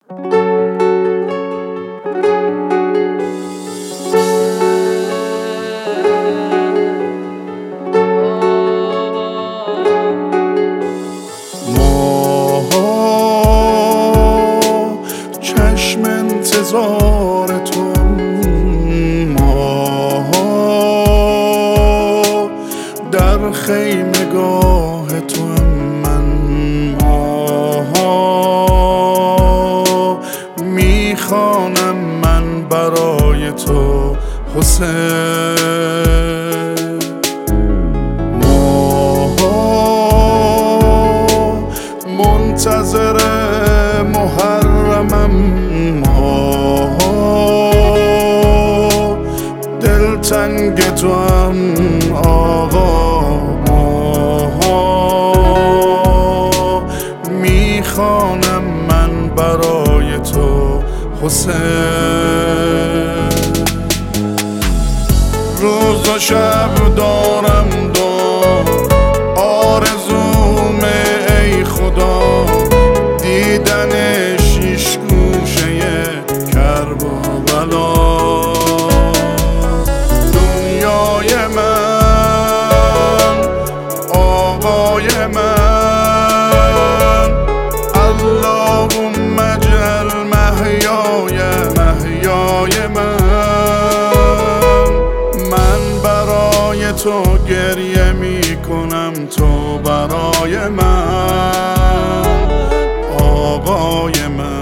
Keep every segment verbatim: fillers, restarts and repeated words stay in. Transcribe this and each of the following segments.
چشم انتظار تو، ما در خیمگاه تو، من ما میخوانم من برای تو حسین. ما منتظر محرمم، ما دلتنگ تو هم آقا، ما میخوانم من برای تو حسین. روز و شب دارم دو آرزوم ای خدا، دیدن شیش گوشه کربلا. دنیای من، آقای من، اللهم اجعل محیای محیای من. من برای تو گریه می کنم، تو برای من آقای من.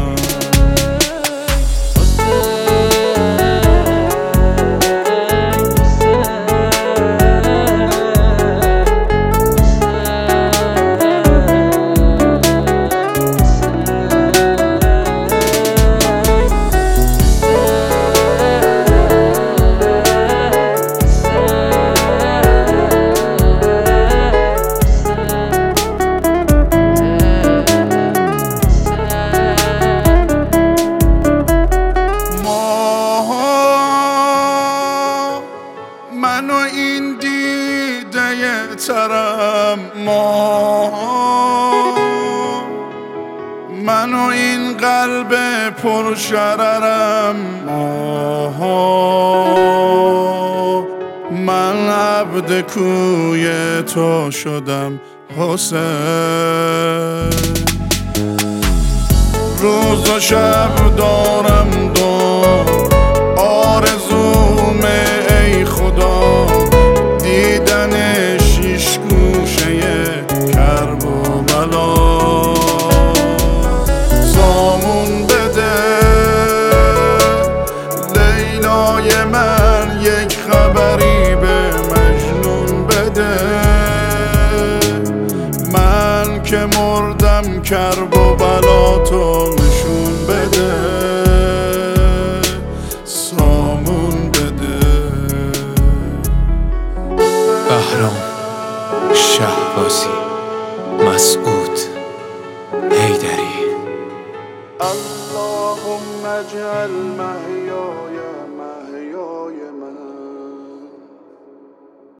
منو این دیده ترم، ما منو این قلب پرشررم، ما من عبد کوی تو شدم حسین. روز و شب دارم دو آرزوم ای خدا، دیدن شیش گوشه کربلا. سامون بده لیلای من، یک خبری به مجنون بده. من که مردم کربلا تو نشون بده، سامون بده. بهرام شهبازی، مسعود حیدری. اللهم اجعل محی